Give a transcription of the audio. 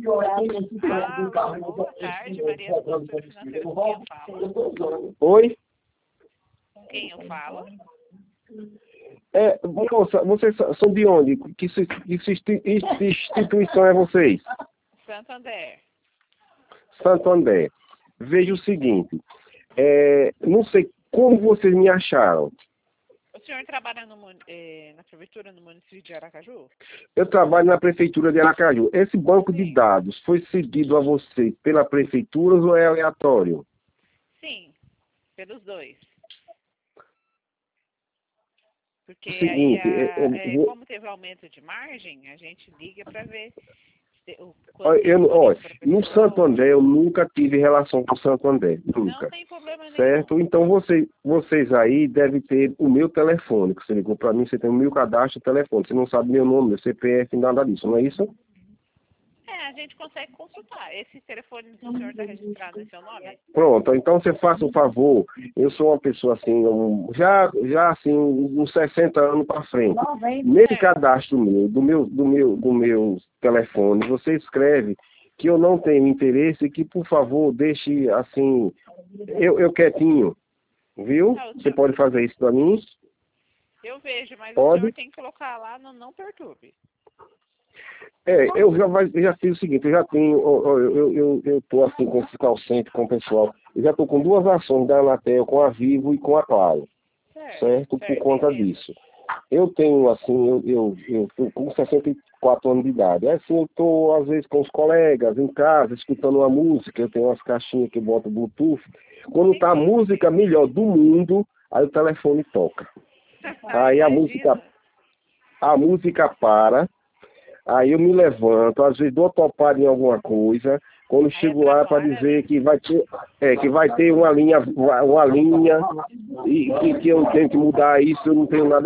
Boa tarde, Maria do Consultor Financeiro. Com quem eu falo? Oi? Com quem eu falo? Moça, vocês são de onde? Que instituição é vocês? Santander. Santander. Veja o seguinte, não sei como vocês me acharam. O senhor trabalha na prefeitura no município de Aracaju? Eu trabalho na prefeitura de Aracaju. Esse banco de Sim. dados foi cedido a vocês pela prefeitura ou é aleatório? Sim, pelos dois. Porque O seguinte, aí, como teve aumento de margem, a gente liga para ver quanto no Santander eu nunca tive relação com o Santander, nunca. Não tem problema nenhum. Certo? Então vocês aí devem ter o meu telefone, que você ligou para mim, você tem o meu cadastro, telefone, você não sabe meu nome, meu CPF, nada disso, não é isso? A gente consegue consultar. Esse telefone do senhor está registrado em seu nome? Pronto, então você faça um favor, eu sou uma pessoa assim, já assim, uns 60 anos para frente. Nesse cadastro meu, do meu telefone, você escreve que eu não tenho interesse e que, por favor, deixe assim, eu quietinho, viu? Você pode fazer isso para mim? Eu vejo, mas pode? O senhor tem que colocar lá no não perturbe. Eu já fiz o seguinte, eu já tenho, eu estou assim com o Fiscal Centro, com o pessoal, eu já estou com 2 ações da Anatel, com a Vivo e com a Claro, certo? Por conta disso. Eu tenho assim, eu tô com 64 anos de idade, assim, eu estou às vezes com os colegas em casa, escutando uma música, eu tenho umas caixinhas que botam Bluetooth, quando tá a música melhor do mundo, aí o telefone toca. Aí a música para. Aí eu me levanto, às vezes dou topada em alguma coisa, quando chego lá para dizer que vai ter uma linha e que eu tenho que mudar isso, eu não tenho nada